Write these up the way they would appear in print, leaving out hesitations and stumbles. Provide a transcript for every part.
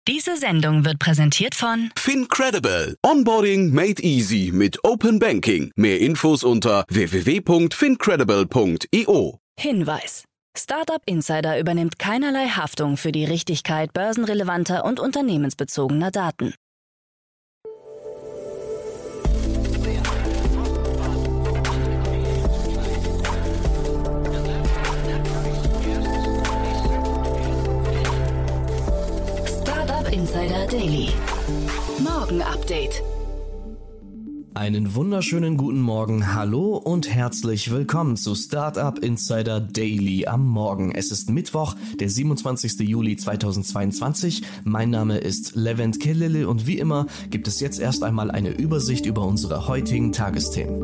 Diese Sendung wird präsentiert von FinCredible. Onboarding made easy mit Open Banking. Mehr Infos unter www.fincredible.io. Hinweis. Startup Insider übernimmt keinerlei Haftung für die Richtigkeit börsenrelevanter und unternehmensbezogener Daten. Startup Insider Daily. Morgen Update. Einen wunderschönen guten Morgen, hallo und herzlich willkommen zu Startup Insider Daily am Morgen. Es ist Mittwoch, der 27. Juli 2022. Mein Name ist Levent Kellele und wie immer gibt es jetzt erst einmal eine Übersicht über unsere heutigen Tagesthemen.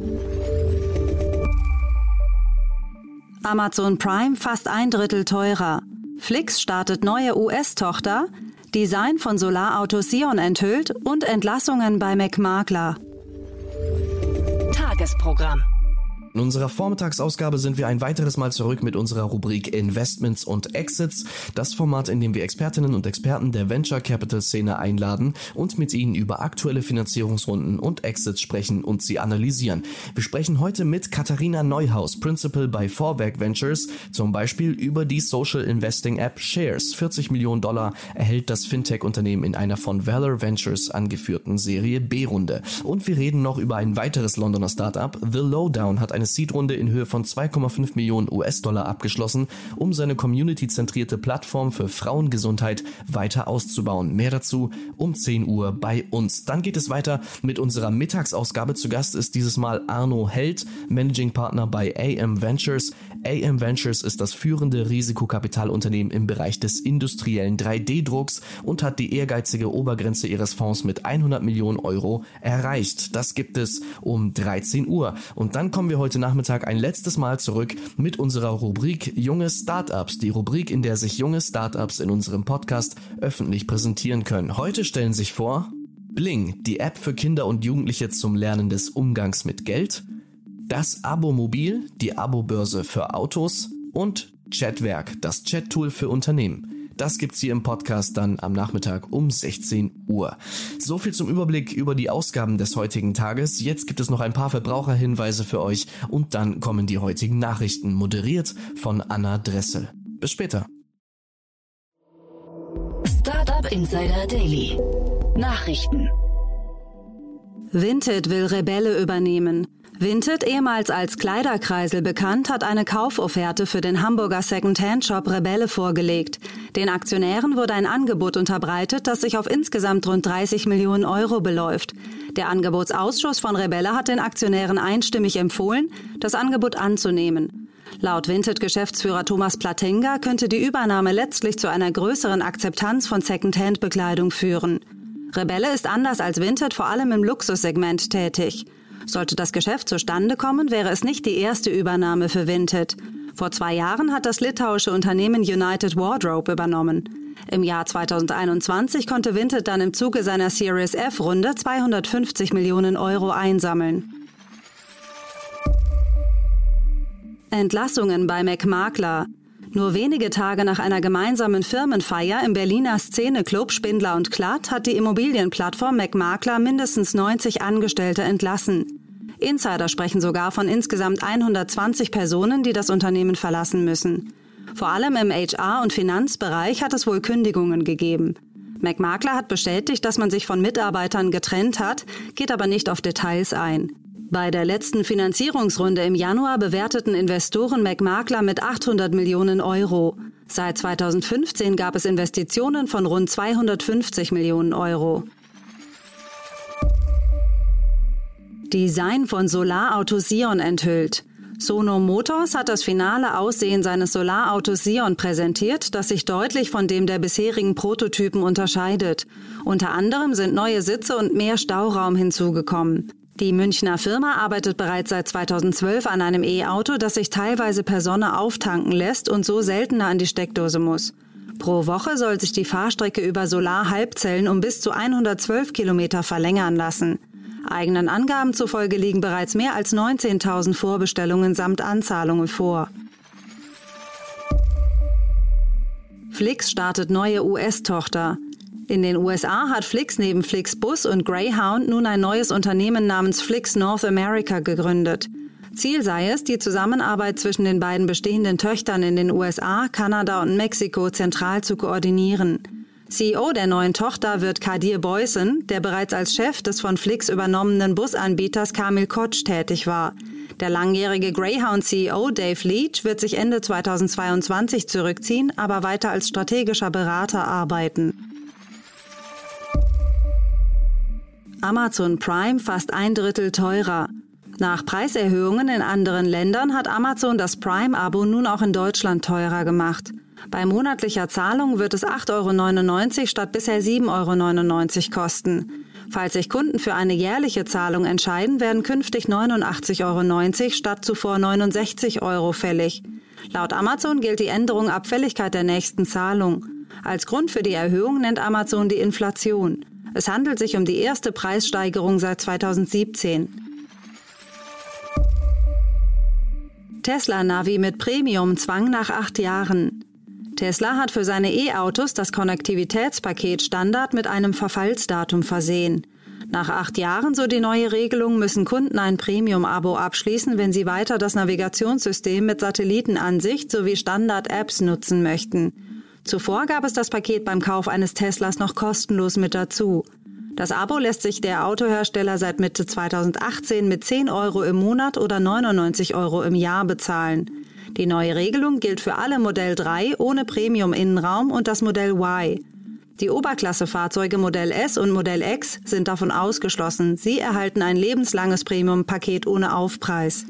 Amazon Prime fast 1/3 teurer. Flix startet neue US-Tochter, Design von Solarauto Sion enthüllt und Entlassungen bei McMakler. Tagesprogramm. In unserer Vormittagsausgabe sind wir ein weiteres Mal zurück mit unserer Rubrik Investments und Exits, das Format, in dem wir Expertinnen und Experten der Venture Capital Szene einladen und mit ihnen über aktuelle Finanzierungsrunden und Exits sprechen und sie analysieren. Wir sprechen heute mit Katharina Neuhaus, Principal bei Vorwerk Ventures, zum Beispiel über die Social Investing App Shares. $40 Millionen erhält das Fintech-Unternehmen in einer von Valor Ventures angeführten Serie B-Runde. Und wir reden noch über ein weiteres Londoner Startup. The Lowdown hat eine Seed-Runde in Höhe von $2,5 Millionen abgeschlossen, um seine community-zentrierte Plattform für Frauengesundheit weiter auszubauen. Mehr dazu um 10 Uhr bei uns. Dann geht es weiter mit unserer Mittagsausgabe. Zu Gast ist dieses Mal Arno Held, Managing Partner bei AM Ventures. AM Ventures ist das führende Risikokapitalunternehmen im Bereich des industriellen 3D-Drucks und hat die ehrgeizige Obergrenze ihres Fonds mit €100 Millionen erreicht. Das gibt es um 13 Uhr. Und dann kommen wir heute Nachmittag ein letztes Mal zurück mit unserer Rubrik Junge Startups. Die Rubrik, in der sich junge Startups in unserem Podcast öffentlich präsentieren können. Heute stellen sich vor Bling, die App für Kinder und Jugendliche zum Lernen des Umgangs mit Geld, das Abo-Mobil, die Abo-Börse für Autos und Chatwerk, das Chat-Tool für Unternehmen. Das gibt's hier im Podcast dann am Nachmittag um 16 Uhr. So viel zum Überblick über die Ausgaben des heutigen Tages. Jetzt gibt es noch ein paar Verbraucherhinweise für euch und dann kommen die heutigen Nachrichten, moderiert von Anna Dressel. Bis später. Startup Insider Daily. Nachrichten. Vinted will Rebelle übernehmen. Vinted, ehemals als Kleiderkreisel bekannt, hat eine Kaufofferte für den Hamburger Second-Hand-Shop Rebelle vorgelegt. Den Aktionären wurde ein Angebot unterbreitet, das sich auf insgesamt rund €30 Millionen beläuft. Der Angebotsausschuss von Rebelle hat den Aktionären einstimmig empfohlen, das Angebot anzunehmen. Laut Vinted-Geschäftsführer Thomas Platenga könnte die Übernahme letztlich zu einer größeren Akzeptanz von Second-Hand-Bekleidung führen. Rebelle ist anders als Vinted vor allem im Luxussegment tätig. Sollte das Geschäft zustande kommen, wäre es nicht die erste Übernahme für Vinted. Vor 2 Jahren hat das litauische Unternehmen United Wardrobe übernommen. Im Jahr 2021 konnte Vinted dann im Zuge seiner Series F-Runde €250 Millionen einsammeln. Entlassungen bei McMakler. Nur wenige Tage nach einer gemeinsamen Firmenfeier im Berliner Szeneclub Spindler und Klatt hat die Immobilienplattform McMakler mindestens 90 Angestellte entlassen. Insider sprechen sogar von insgesamt 120 Personen, die das Unternehmen verlassen müssen. Vor allem im HR- und Finanzbereich hat es wohl Kündigungen gegeben. McMakler hat bestätigt, dass man sich von Mitarbeitern getrennt hat, geht aber nicht auf Details ein. Bei der letzten Finanzierungsrunde im Januar bewerteten Investoren McMakler mit €800 Millionen. Seit 2015 gab es Investitionen von rund €250 Millionen. Design von Solarauto Sion enthüllt. Sono Motors hat das finale Aussehen seines Solarautos Sion präsentiert, das sich deutlich von dem der bisherigen Prototypen unterscheidet. Unter anderem sind neue Sitze und mehr Stauraum hinzugekommen. Die Münchner Firma arbeitet bereits seit 2012 an einem E-Auto, das sich teilweise per Sonne auftanken lässt und so seltener an die Steckdose muss. Pro Woche soll sich die Fahrstrecke über Solarhalbzellen um bis zu 112 Kilometer verlängern lassen. Eigenen Angaben zufolge liegen bereits mehr als 19.000 Vorbestellungen samt Anzahlungen vor. Flix startet neue US-Tochter. In den USA hat Flix neben Flixbus und Greyhound nun ein neues Unternehmen namens Flix North America gegründet. Ziel sei es, die Zusammenarbeit zwischen den beiden bestehenden Töchtern in den USA, Kanada und Mexiko zentral zu koordinieren. CEO der neuen Tochter wird Kadir Boysen, der bereits als Chef des von Flix übernommenen Busanbieters Kamil Koç tätig war. Der langjährige Greyhound-CEO Dave Leach wird sich Ende 2022 zurückziehen, aber weiter als strategischer Berater arbeiten. Amazon Prime fast 1/3 teurer. Nach Preiserhöhungen in anderen Ländern hat Amazon das Prime-Abo nun auch in Deutschland teurer gemacht. Bei monatlicher Zahlung wird es 8,99 € statt bisher 7,99 € kosten. Falls sich Kunden für eine jährliche Zahlung entscheiden, werden künftig 89,90 € statt zuvor 69 € fällig. Laut Amazon gilt die Änderung ab Fälligkeit der nächsten Zahlung. Als Grund für die Erhöhung nennt Amazon die Inflation. Es handelt sich um die erste Preissteigerung seit 2017. Tesla-Navi mit Premium-Zwang nach 8 Jahren. Tesla hat für seine E-Autos das Konnektivitätspaket Standard mit einem Verfallsdatum versehen. Nach 8 Jahren, so die neue Regelung, müssen Kunden ein Premium-Abo abschließen, wenn sie weiter das Navigationssystem mit Satellitenansicht sowie Standard-Apps nutzen möchten. Zuvor gab es das Paket beim Kauf eines Teslas noch kostenlos mit dazu. Das Abo lässt sich der Autohersteller seit Mitte 2018 mit 10 € im Monat oder 99 € im Jahr bezahlen. Die neue Regelung gilt für alle Modell 3 ohne Premium-Innenraum und das Modell Y. Die Oberklasse-Fahrzeuge Modell S und Modell X sind davon ausgeschlossen. Sie erhalten ein lebenslanges Premium-Paket ohne Aufpreis.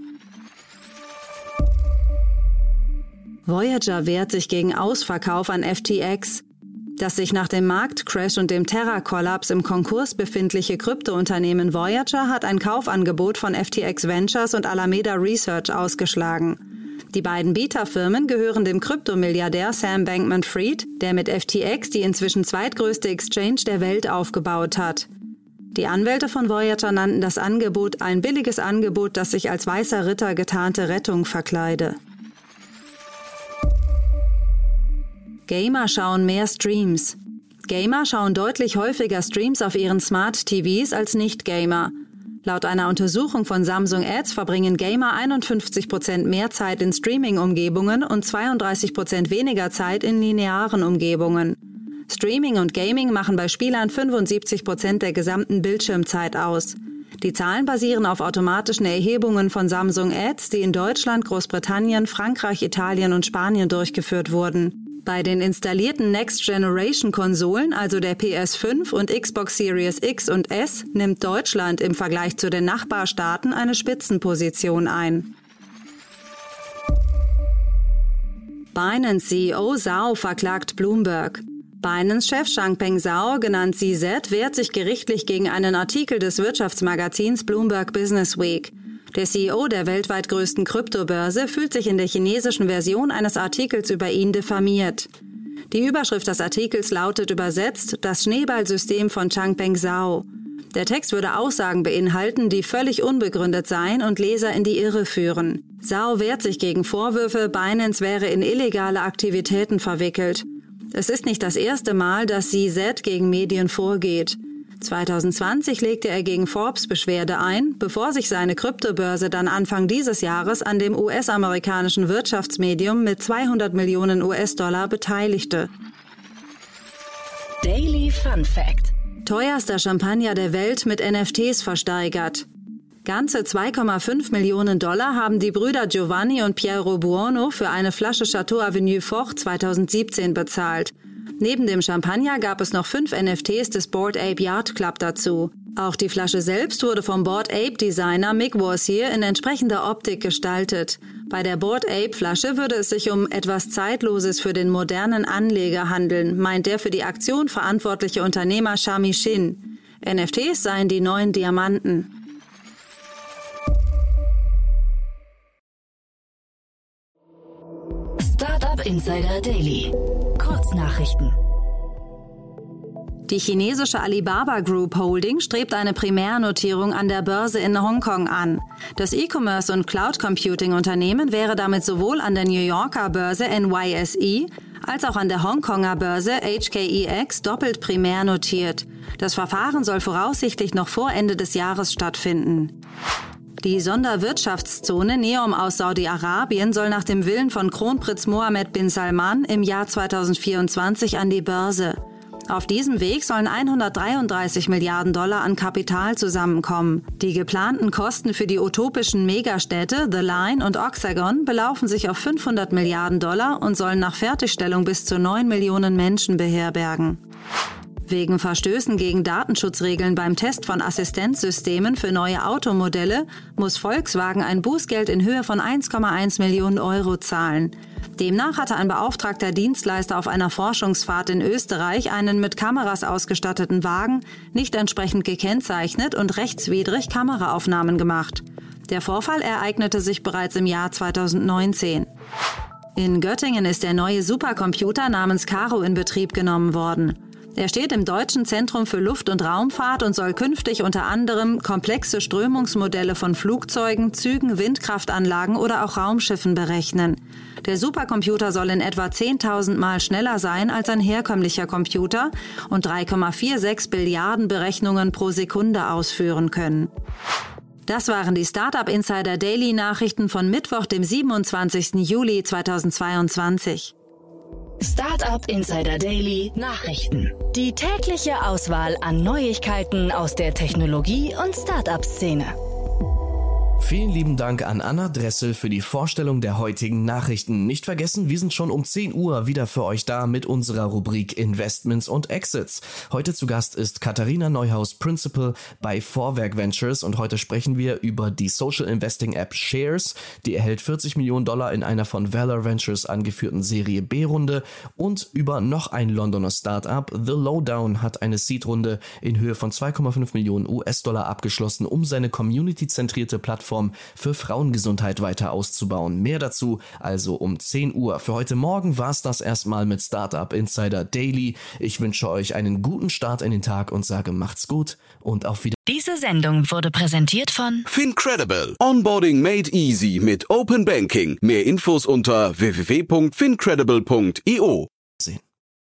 Voyager wehrt sich gegen Ausverkauf an FTX. Das sich nach dem Marktcrash und dem Terra-Kollaps im Konkurs befindliche Kryptounternehmen Voyager hat ein Kaufangebot von FTX Ventures und Alameda Research ausgeschlagen. Die beiden Bieterfirmen gehören dem Kryptomilliardär Sam Bankman-Fried, der mit FTX die inzwischen zweitgrößte Exchange der Welt aufgebaut hat. Die Anwälte von Voyager nannten das Angebot ein billiges Angebot, das sich als weißer Ritter getarnte Rettung verkleide. Gamer schauen mehr Streams. Gamer schauen deutlich häufiger Streams auf ihren Smart TVs als Nicht-Gamer. Laut einer Untersuchung von Samsung Ads verbringen Gamer 51% mehr Zeit in Streaming-Umgebungen und 32% weniger Zeit in linearen Umgebungen. Streaming und Gaming machen bei Spielern 75% der gesamten Bildschirmzeit aus. Die Zahlen basieren auf automatischen Erhebungen von Samsung Ads, die in Deutschland, Großbritannien, Frankreich, Italien und Spanien durchgeführt wurden. Bei den installierten Next-Generation-Konsolen, also der PS5 und Xbox Series X und S, nimmt Deutschland im Vergleich zu den Nachbarstaaten eine Spitzenposition ein. Binance-CEO Zhao verklagt Bloomberg. Binance-Chef Changpeng Zhao, genannt CZ, wehrt sich gerichtlich gegen einen Artikel des Wirtschaftsmagazins Bloomberg Businessweek. Der CEO der weltweit größten Kryptobörse fühlt sich in der chinesischen Version eines Artikels über ihn diffamiert. Die Überschrift des Artikels lautet übersetzt „Das Schneeballsystem von Changpeng Zhao". Der Text würde Aussagen beinhalten, die völlig unbegründet seien und Leser in die Irre führen. Zhao wehrt sich gegen Vorwürfe, Binance wäre in illegale Aktivitäten verwickelt. Es ist nicht das erste Mal, dass CZ gegen Medien vorgeht. 2020 legte er gegen Forbes Beschwerde ein, bevor sich seine Kryptobörse dann Anfang dieses Jahres an dem US-amerikanischen Wirtschaftsmedium mit 200 Millionen US-Dollar beteiligte. Daily Fun Fact: Teuerster Champagner der Welt mit NFTs versteigert. Ganze 2,5 Millionen Dollar haben die Brüder Giovanni und Piero Buono für eine Flasche Chateau Avenue Foch 2017 bezahlt. Neben dem Champagner gab es noch 5 NFTs des Bored Ape Yacht Club dazu. Auch die Flasche selbst wurde vom Bored Ape Designer Mick Warsier in entsprechender Optik gestaltet. Bei der Bored Ape Flasche würde es sich um etwas Zeitloses für den modernen Anleger handeln, meint der für die Aktion verantwortliche Unternehmer Shami Shin. NFTs seien die neuen Diamanten. Startup Insider Daily. Kurznachrichten. Die chinesische Alibaba Group Holding strebt eine Primärnotierung an der Börse in Hongkong an. Das E-Commerce- und Cloud-Computing-Unternehmen wäre damit sowohl an der New Yorker Börse NYSE als auch an der Hongkonger Börse HKEX doppelt primär notiert. Das Verfahren soll voraussichtlich noch vor Ende des Jahres stattfinden. Die Sonderwirtschaftszone NEOM aus Saudi-Arabien soll nach dem Willen von Kronprinz Mohammed bin Salman im Jahr 2024 an die Börse. Auf diesem Weg sollen 133 Milliarden Dollar an Kapital zusammenkommen. Die geplanten Kosten für die utopischen Megastädte The Line und Oxagon belaufen sich auf 500 Milliarden Dollar und sollen nach Fertigstellung bis zu 9 Millionen Menschen beherbergen. Wegen Verstößen gegen Datenschutzregeln beim Test von Assistenzsystemen für neue Automodelle muss Volkswagen ein Bußgeld in Höhe von 1,1 Millionen Euro zahlen. Demnach hatte ein beauftragter Dienstleister auf einer Forschungsfahrt in Österreich einen mit Kameras ausgestatteten Wagen nicht entsprechend gekennzeichnet und rechtswidrig Kameraaufnahmen gemacht. Der Vorfall ereignete sich bereits im Jahr 2019. In Göttingen ist der neue Supercomputer namens Caro in Betrieb genommen worden. Er steht im Deutschen Zentrum für Luft- und Raumfahrt und soll künftig unter anderem komplexe Strömungsmodelle von Flugzeugen, Zügen, Windkraftanlagen oder auch Raumschiffen berechnen. Der Supercomputer soll in etwa 10.000 Mal schneller sein als ein herkömmlicher Computer und 3,46 Billiarden Berechnungen pro Sekunde ausführen können. Das waren die Startup Insider Daily Nachrichten von Mittwoch, dem 27. Juli 2022. Startup Insider Daily Nachrichten. Die tägliche Auswahl an Neuigkeiten aus der Technologie- und Startup-Szene. Vielen lieben Dank an Anna Dressel für die Vorstellung der heutigen Nachrichten. Nicht vergessen, wir sind schon um 10 Uhr wieder für euch da mit unserer Rubrik Investments und Exits. Heute zu Gast ist Katharina Neuhaus, Principal bei Vorwerk Ventures, und heute sprechen wir über die Social Investing App Shares. Die erhält 40 Millionen Dollar in einer von Valor Ventures angeführten Serie B-Runde, und über noch ein Londoner Startup. The Lowdown hat eine Seed-Runde in Höhe von 2,5 Millionen US-Dollar abgeschlossen, um seine community-zentrierte Plattform für Frauengesundheit weiter auszubauen. Mehr dazu also um 10 Uhr. Für heute Morgen war es das erstmal mit Startup Insider Daily. Ich wünsche euch einen guten Start in den Tag und sage macht's gut und auf Wiedersehen. Diese Sendung wurde präsentiert von FinCredible. Onboarding made easy mit Open Banking. Mehr Infos unter www.fincredible.io.